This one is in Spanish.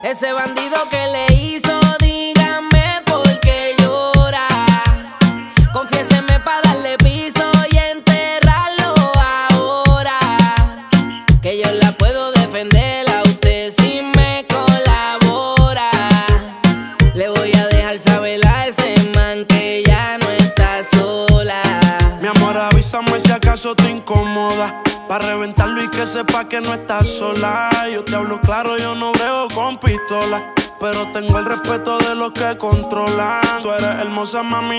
Ese bandido que le hizo, dígame por qué llora. Confiéseme pa' darle piso y enterrarlo ahora. Que yo la puedo defender a usted si me colabora. Le voy a dejar saber a ese man que ya no está sola. Mi amor, avísame si acaso te incomoda, pa' reventarlo y que sepa que no estás sola. Yo te hablo claro, yo no brego con pistola, pero tengo el respeto de los que controlan. Tú eres hermosa, mami,